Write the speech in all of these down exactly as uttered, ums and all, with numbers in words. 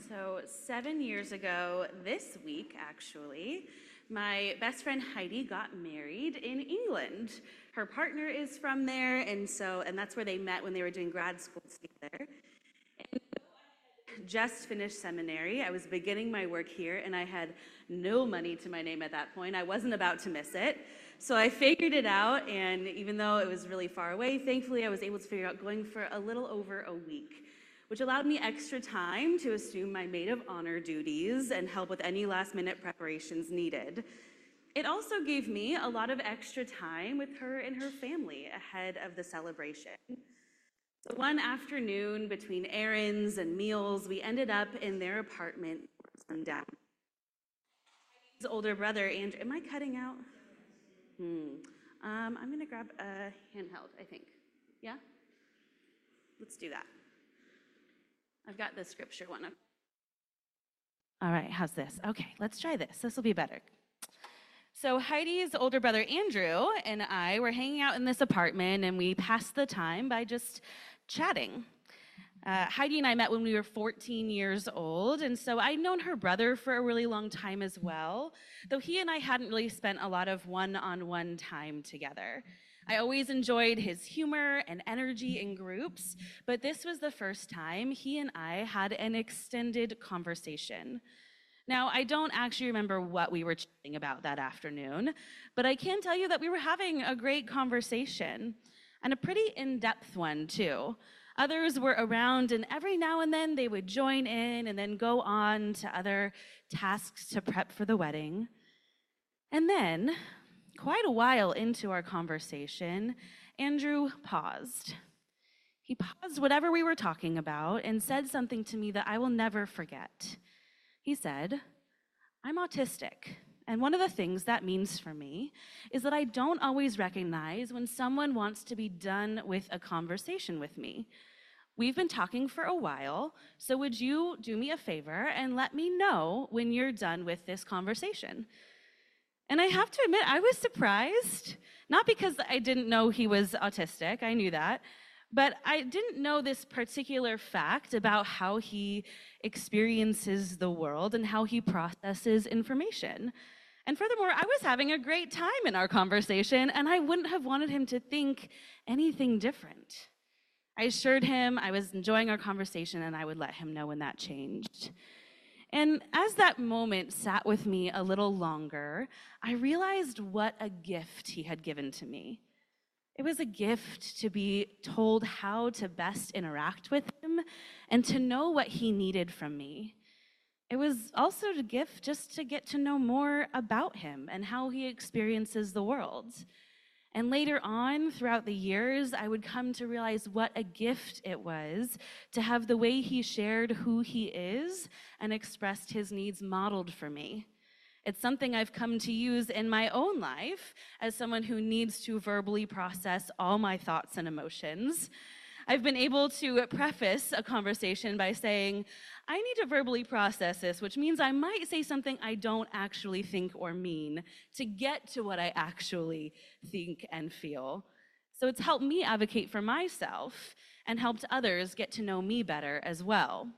So seven years ago, this week actually, my best friend Heidi got married in England. Her partner is from there, and so and that's where they met when they were doing grad school together. Just finished seminary. I was beginning my work here, and I had no money to my name at that point. I wasn't about to miss it. So I figured it out, and even though it was really far away, thankfully I was able to figure out going for a little over a week, which allowed me extra time to assume my maid of honor duties and help with any last-minute preparations needed. It also gave me a lot of extra time with her and her family ahead of the celebration. So one afternoon, between errands and meals, we ended up in their apartment sundown. His older brother, Andrew, am I cutting out? Hmm. Um, I'm gonna grab a handheld, I think. Yeah? Let's do that. I've got the scripture one up. All right, how's this? Okay, let's try this. This will be better. So Heidi's older brother, Andrew, and I were hanging out in this apartment, and we passed the time by just chatting. Uh, Heidi and I met when we were fourteen years old, and so I'd known her brother for a really long time as well, though he and I hadn't really spent a lot of one-on-one time together. I always enjoyed his humor and energy in groups, but this was the first time he and I had an extended conversation. Now, I don't actually remember what we were chatting about that afternoon, but I can tell you that we were having a great conversation, and a pretty in-depth one, too. Others were around, and every now and then they would join in and then go on to other tasks to prep for the wedding. And then, quite a while into our conversation, Andrew paused. He paused whatever we were talking about and said something to me that I will never forget. He said, "I'm autistic, and one of the things that means for me is that I don't always recognize when someone wants to be done with a conversation with me. We've been talking for a while, so would you do me a favor and let me know when you're done with this conversation?" And I have to admit, I was surprised, not because I didn't know he was autistic, I knew that, but I didn't know this particular fact about how he experiences the world and how he processes information. And furthermore, I was having a great time in our conversation, and I wouldn't have wanted him to think anything different. I assured him I was enjoying our conversation and I would let him know when that changed. And as that moment sat with me a little longer, I realized what a gift he had given to me. It was a gift to be told how to best interact with him and to know what he needed from me. It was also a gift just to get to know more about him and how he experiences the world. And later on, throughout the years, I would come to realize what a gift it was to have the way he shared who he is and expressed his needs modeled for me. It's something I've come to use in my own life as someone who needs to verbally process all my thoughts and emotions. I've been able to preface a conversation by saying, I need to verbally process this, which means I might say something I don't actually think or mean to get to what I actually think and feel. So it's helped me advocate for myself and helped others get to know me better as well.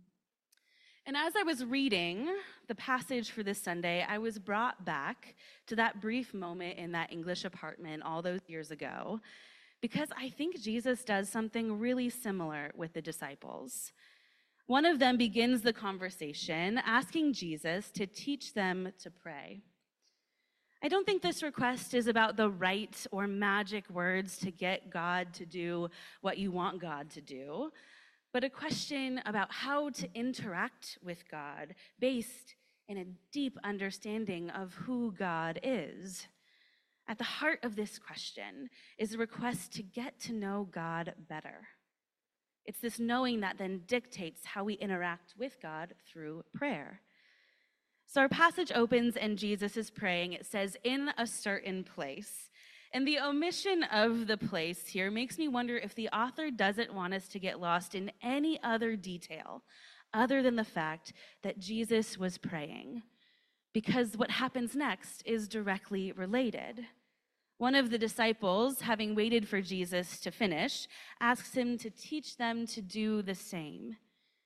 And as I was reading the passage for this Sunday, I was brought back to that brief moment in that English apartment all those years ago, because I think Jesus does something really similar with the disciples. One of them begins the conversation asking Jesus to teach them to pray. I don't think this request is about the right or magic words to get God to do what you want God to do, but a question about how to interact with God based in a deep understanding of who God is. At the heart of this question is a request to get to know God better. It's this knowing that then dictates how we interact with God through prayer. So our passage opens and Jesus is praying. It says, in a certain place. And the omission of the place here makes me wonder if the author doesn't want us to get lost in any other detail other than the fact that Jesus was praying, because what happens next is directly related. One of the disciples, having waited for Jesus to finish, asks him to teach them to do the same.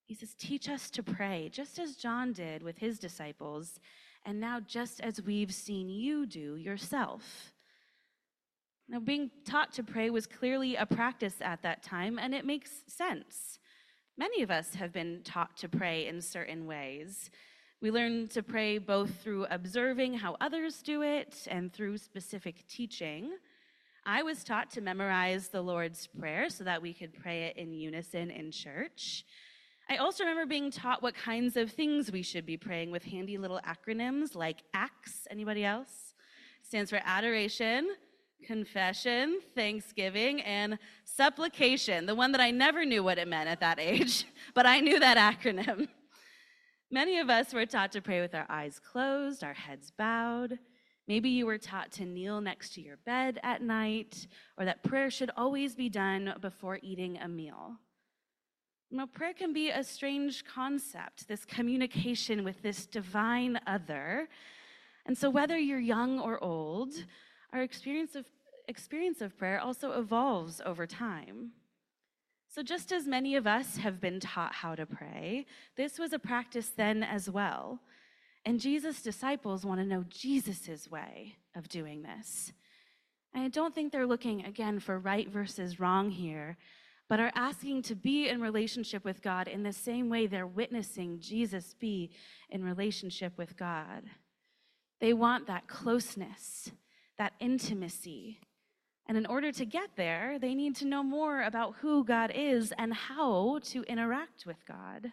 He says, teach us to pray, just as John did with his disciples, and now just as we've seen you do yourself. Now, being taught to pray was clearly a practice at that time, and it makes sense. Many of us have been taught to pray in certain ways. We learn to pray both through observing how others do it and through specific teaching. I was taught to memorize the Lord's Prayer so that we could pray it in unison in church. I also remember being taught what kinds of things we should be praying with handy little acronyms like ACTS. Anybody else? Stands for adoration, confession, thanksgiving, and supplication, the one that I never knew what it meant at that age, but I knew that acronym. Many of us were taught to pray with our eyes closed, our heads bowed. Maybe you were taught to kneel next to your bed at night, or that prayer should always be done before eating a meal. Now, prayer can be a strange concept, this communication with this divine other. And so whether you're young or old, our experience of, experience of prayer also evolves over time. So just as many of us have been taught how to pray, this was a practice then as well. And Jesus' disciples want to know Jesus' way of doing this. And I don't think they're looking, again, for right versus wrong here, but are asking to be in relationship with God in the same way they're witnessing Jesus be in relationship with God. They want that closeness, that intimacy. And in order to get there, they need to know more about who God is and how to interact with God.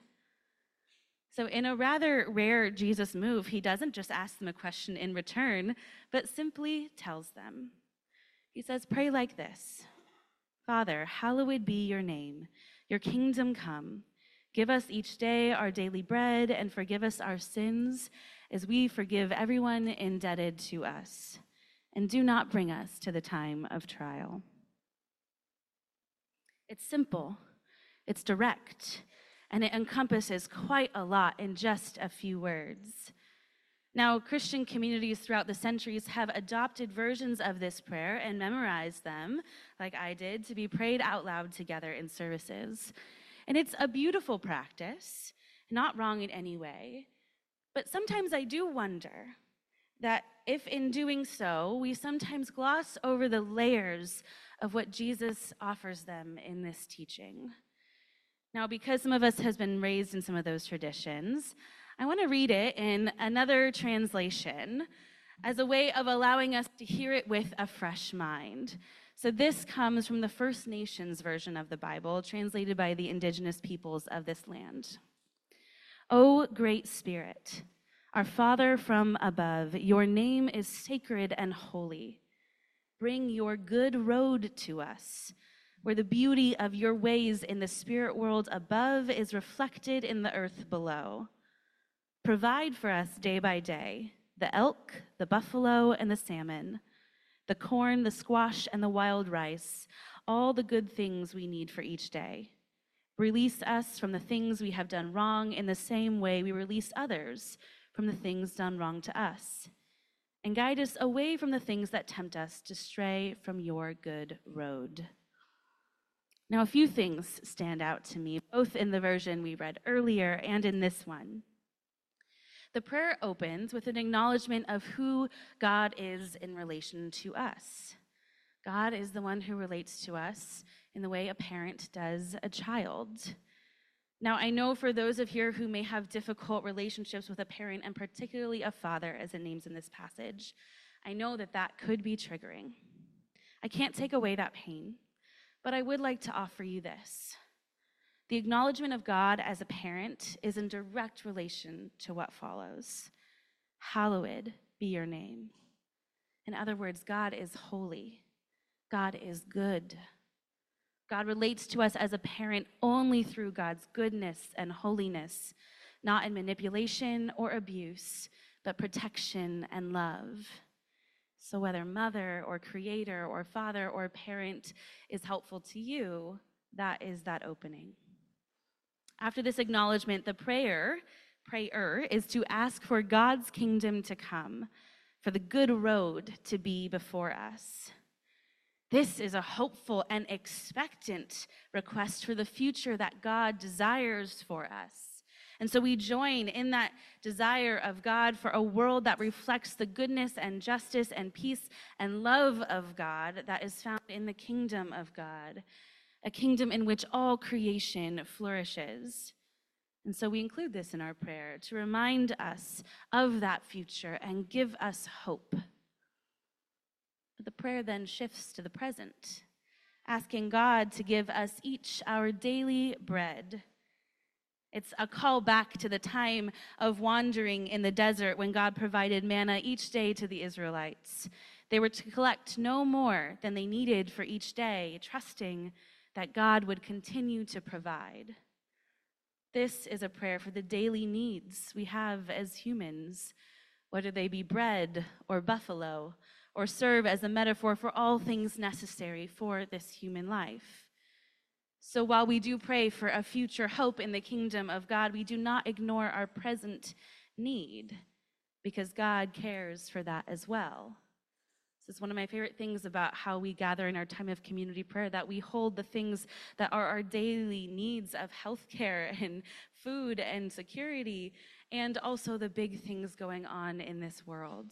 So in a rather rare Jesus move, he doesn't just ask them a question in return, but simply tells them. He says, pray like this. Father, hallowed be your name. Your kingdom come. Give us each day our daily bread and forgive us our sins as we forgive everyone indebted to us. And do not bring us to the time of trial. It's simple, it's direct, and it encompasses quite a lot in just a few words. Now, Christian communities throughout the centuries have adopted versions of this prayer and memorized them, like I did, to be prayed out loud together in services. And it's a beautiful practice, not wrong in any way. But sometimes I do wonder that if in doing so, we sometimes gloss over the layers of what Jesus offers them in this teaching. Now, because some of us has been raised in some of those traditions, I want to read it in another translation as a way of allowing us to hear it with a fresh mind. So this comes from the First Nations version of the Bible, translated by the indigenous peoples of this land. O great Spirit, our Father from above, your name is sacred and holy. Bring your good road to us, where the beauty of your ways in the spirit world above is reflected in the earth below. Provide for us day by day the elk, the buffalo, and the salmon, the corn, the squash, and the wild rice, all the good things we need for each day. Release us from the things we have done wrong in the same way we release others from the things done wrong to us. And guide us away from the things that tempt us to stray from your good road. Now, a few things stand out to me, both in the version we read earlier and in this one. The prayer opens with an acknowledgement of who God is in relation to us. God is the one who relates to us in the way a parent does a child. Now, I know for those of you who may have difficult relationships with a parent, and particularly a father, as it names in this passage, I know that that could be triggering. I can't take away that pain, but I would like to offer you this. The acknowledgement of God as a parent is in direct relation to what follows. Hallowed be your name. In other words, God is holy. God is good. God relates to us as a parent only through God's goodness and holiness, not in manipulation or abuse, but protection and love. So whether mother or creator or father or parent is helpful to you, that is that opening. After this acknowledgement, the prayer, prayer is to ask for God's kingdom to come, for the good road to be before us. This is a hopeful and expectant request for the future that God desires for us. And so we join in that desire of God for a world that reflects the goodness and justice and peace and love of God that is found in the kingdom of God, a kingdom in which all creation flourishes. And so we include this in our prayer to remind us of that future and give us hope. But the prayer then shifts to the present, asking God to give us each our daily bread. It's a call back to the time of wandering in the desert when God provided manna each day to the Israelites. They were to collect no more than they needed for each day, trusting that God would continue to provide. This is a prayer for the daily needs we have as humans, whether they be bread or buffalo, or serve as a metaphor for all things necessary for this human life. So while we do pray for a future hope in the kingdom of God, we do not ignore our present need, because God cares for that as well. This is one of my favorite things about how we gather in our time of community prayer, that we hold the things that are our daily needs of healthcare and food and security, and also the big things going on in this world.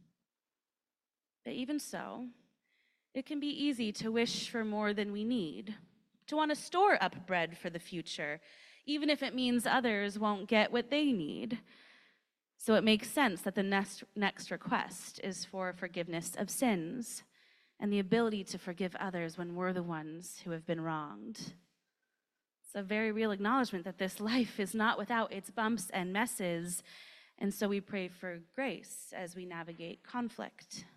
But even so, it can be easy to wish for more than we need, to want to store up bread for the future, even if it means others won't get what they need. So it makes sense that the next, next request is for forgiveness of sins and the ability to forgive others when we're the ones who have been wronged. It's a very real acknowledgement that this life is not without its bumps and messes, and so we pray for grace as we navigate conflict.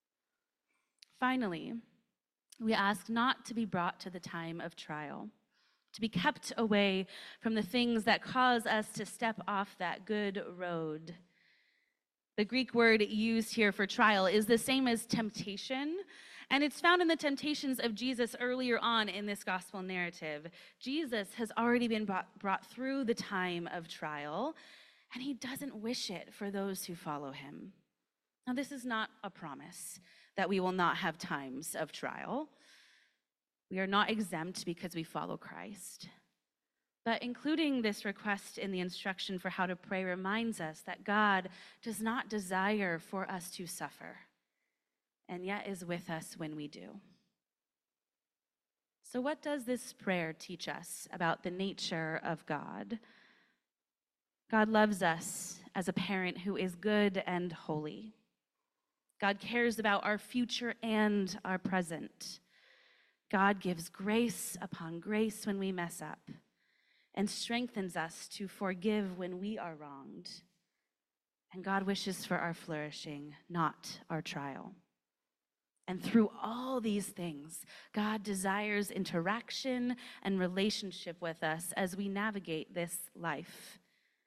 Finally, we ask not to be brought to the time of trial, to be kept away from the things that cause us to step off that good road. The Greek word used here for trial is the same as temptation, and it's found in the temptations of Jesus earlier on in this gospel narrative. Jesus has already been brought, brought through the time of trial, and he doesn't wish it for those who follow him. Now, this is not a promise that we will not have times of trial. We are not exempt because we follow Christ. But including this request in the instruction for how to pray reminds us that God does not desire for us to suffer, and yet is with us when we do. So what does this prayer teach us about the nature of God? God loves us as a parent who is good and holy. God cares about our future and our present. God gives grace upon grace when we mess up, and strengthens us to forgive when we are wronged. And God wishes for our flourishing, not our trial. And through all these things, God desires interaction and relationship with us as we navigate this life.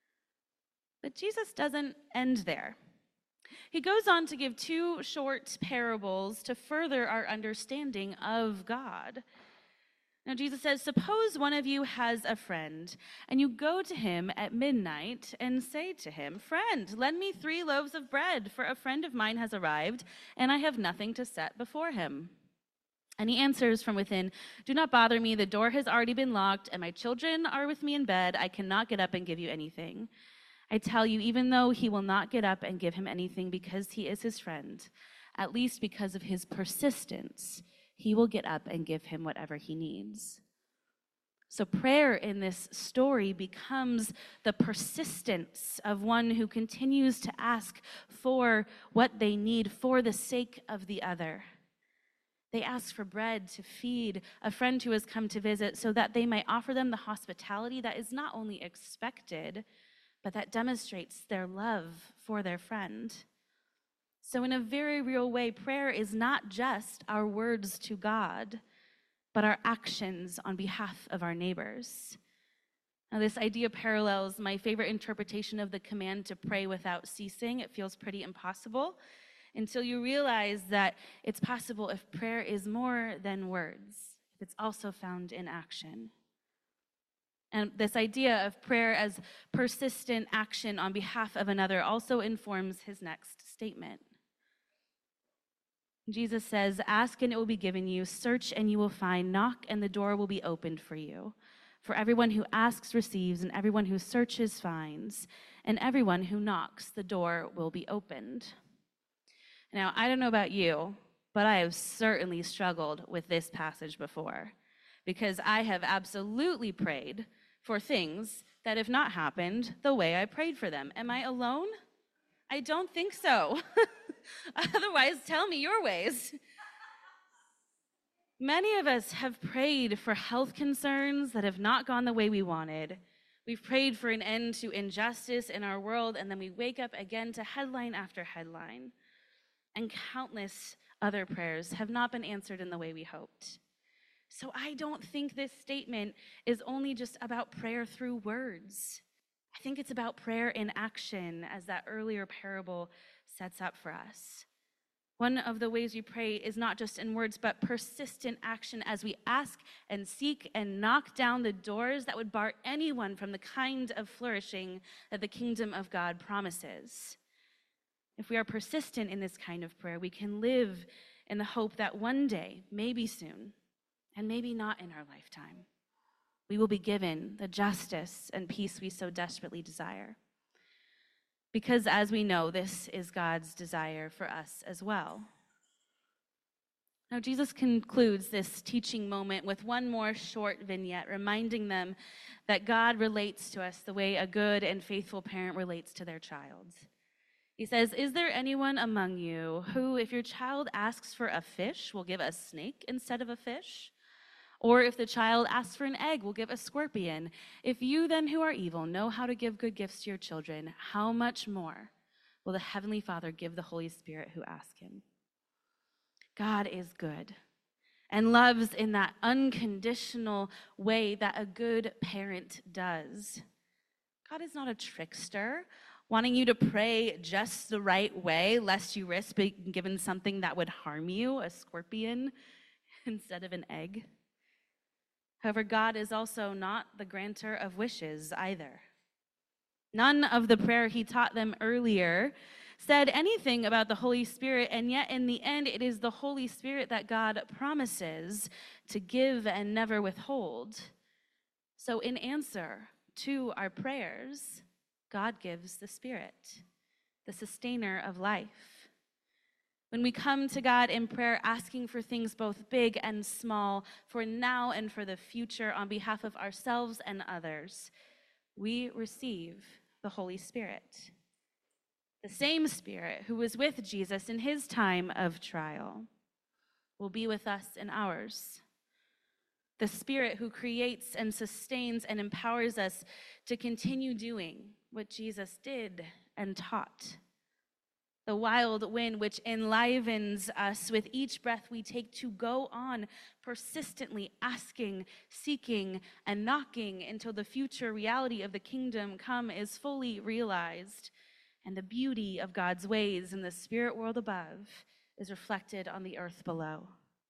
But Jesus doesn't end there. He goes on to give two short parables to further our understanding of God. Now, Jesus says, suppose one of you has a friend, and you go to him at midnight and say to him, friend, lend me three loaves of bread, for a friend of mine has arrived, and I have nothing to set before him. And he answers from within, do not bother me, the door has already been locked, and my children are with me in bed. I cannot get up and give you anything. I tell you, even though he will not get up and give him anything because he is his friend, at least because of his persistence, he will get up and give him whatever he needs. So prayer in this story becomes the persistence of one who continues to ask for what they need for the sake of the other. They ask for bread to feed a friend who has come to visit so that they might offer them the hospitality that is not only expected, but that demonstrates their love for their friend. So in a very real way, prayer is not just our words to God, but our actions on behalf of our neighbors. Now, this idea parallels my favorite interpretation of the command to pray without ceasing. It feels pretty impossible until you realize that it's possible if prayer is more than words, if it's also found in action. And this idea of prayer as persistent action on behalf of another also informs his next statement. Jesus says, ask and it will be given you, search and you will find, knock and the door will be opened for you. For everyone who asks receives, and everyone who searches finds, and everyone who knocks, the door will be opened. Now, I don't know about you, but I have certainly struggled with this passage before, because I have absolutely prayed for things that have not happened the way I prayed for them. Am I alone? I don't think so. Otherwise, tell me your ways. Many of us have prayed for health concerns that have not gone the way we wanted. We've prayed for an end to injustice in our world, and then we wake up again to headline after headline. And countless other prayers have not been answered in the way we hoped. So I don't think this statement is only just about prayer through words. I think it's about prayer in action, as that earlier parable sets up for us. One of the ways we pray is not just in words, but persistent action as we ask and seek and knock down the doors that would bar anyone from the kind of flourishing that the kingdom of God promises. If we are persistent in this kind of prayer, we can live in the hope that one day, maybe soon, and maybe not in our lifetime, we will be given the justice and peace we so desperately desire. Because as we know, this is God's desire for us as well. Now, Jesus concludes this teaching moment with one more short vignette, reminding them that God relates to us the way a good and faithful parent relates to their child. He says, is there anyone among you who, if your child asks for a fish, will give a snake instead of a fish? Or if the child asks for an egg, will give a scorpion? If you then who are evil know how to give good gifts to your children, how much more will the Heavenly Father give the Holy Spirit who ask him? God is good and loves in that unconditional way that a good parent does. God is not a trickster, wanting you to pray just the right way, lest you risk being given something that would harm you, a scorpion, instead of an egg. However, God is also not the granter of wishes either. None of the prayer he taught them earlier said anything about the Holy Spirit, and yet in the end, it is the Holy Spirit that God promises to give and never withhold. So in answer to our prayers, God gives the Spirit, the sustainer of life. When we come to God in prayer, asking for things both big and small, for now and for the future, on behalf of ourselves and others, we receive the Holy Spirit. The same Spirit who was with Jesus in his time of trial will be with us in ours. The Spirit who creates and sustains and empowers us to continue doing what Jesus did and taught. The wild wind which enlivens us with each breath we take to go on persistently asking, seeking, and knocking until the future reality of the kingdom come is fully realized, and the beauty of God's ways in the spirit world above is reflected on the earth below.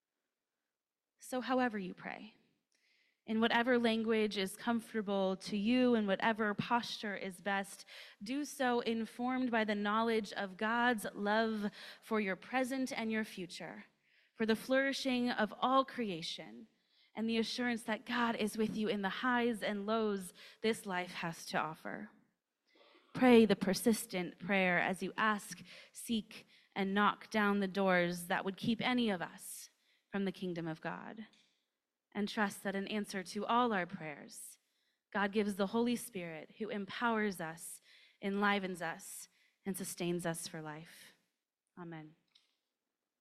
So however you pray, in whatever language is comfortable to you, in whatever posture is best, do so informed by the knowledge of God's love for your present and your future, for the flourishing of all creation, and the assurance that God is with you in the highs and lows this life has to offer. Pray the persistent prayer as you ask, seek, and knock down the doors that would keep any of us from the kingdom of God. And trust that in answer to all our prayers, God gives the Holy Spirit who empowers us, enlivens us, and sustains us for life. Amen.